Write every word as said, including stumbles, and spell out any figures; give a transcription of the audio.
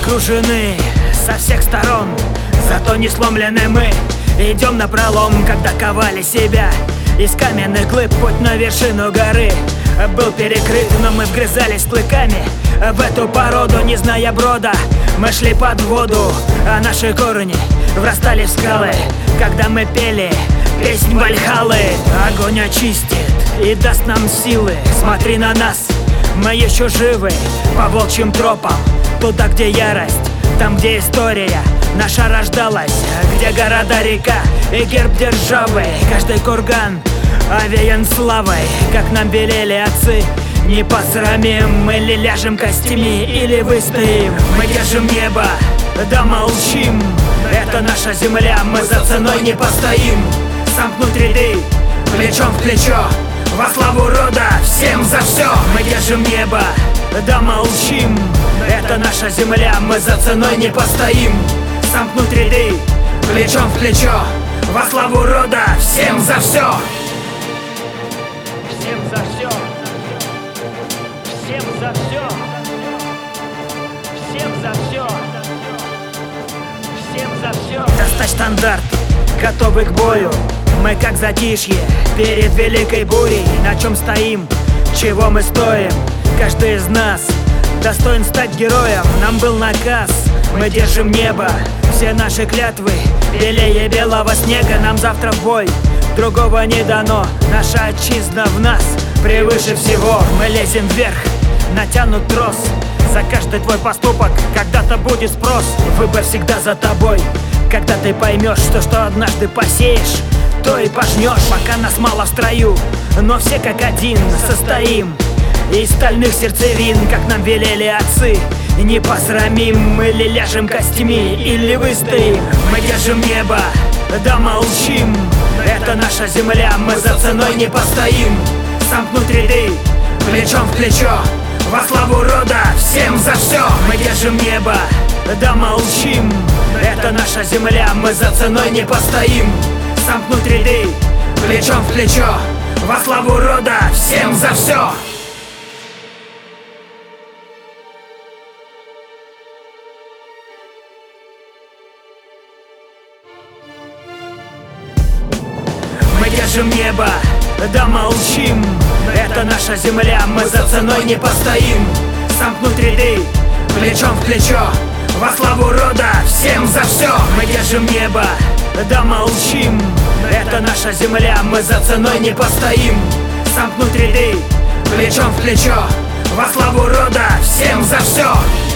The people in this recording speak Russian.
Окружены со всех сторон, зато не сломлены мы. Идем напролом, когда ковали себя из каменных глыб. Путь на вершину горы был перекрыт, но мы вгрызались клыками в эту породу, не зная брода. Мы шли под воду, а наши корни врастали в скалы, когда мы пели песнь Вальхаллы. Огонь очистит и даст нам силы. Смотри на нас, мы еще живы по волчьим тропам, туда, где ярость, там, где история наша рождалась, где города, река и герб державы. Каждый курган овеян славой, как нам велели отцы. Не посрамим, или ляжем костями, или выстоим. Мы держим небо, да молчим. Это наша земля, мы за ценой не постоим. Сомкнуть ряды, плечом в плечо, во славу рода, всем за все. Мы держим небо, да молчим. Это наша земля, мы за ценой не постоим. Сомкнуть ряды, плечом в плечо, во славу рода, всем за все. Всем за все. Всем за все. Всем за все. Всем за все. Достать штандарт, готовы к бою. Мы как затишье перед великой бурей. На чем стоим, чего мы стоим? Каждый из нас достоин стать героем. Нам был наказ, мы держим небо. Все наши клятвы белее белого снега. Нам завтра в бой, другого не дано. Наша отчизна в нас превыше всего. Мы лезем вверх, натянут трос. За каждый твой поступок когда-то будет спрос. Выбор всегда за тобой. Когда ты поймешь, что что однажды посеешь, то и пожнешь. Пока нас мало в строю, но все как один состоим из стальных сердцевин, как нам велели отцы. Не посрамим, или ляжем костями, или выстоим. Мы держим небо, да молчим. Это наша земля, мы за ценой не постоим. Сомкнуть ряды, плечом в плечо, во славу рода, всем за все. Мы держим небо, да молчим. Это наша земля, мы за ценой не постоим. Сомкнуть ряды, плечом в плечо, во славу рода, всем за все. Мы держим небо, да молчим. Это наша земля, мы за ценой не постоим. Сомкнуть ряды, плечом в плечо, во славу рода, всем за все. Мы держим небо, да молчим. Это наша земля, мы за ценой не постоим. Сомкнуть ряды, плечом в плечо, во славу рода, всем за все.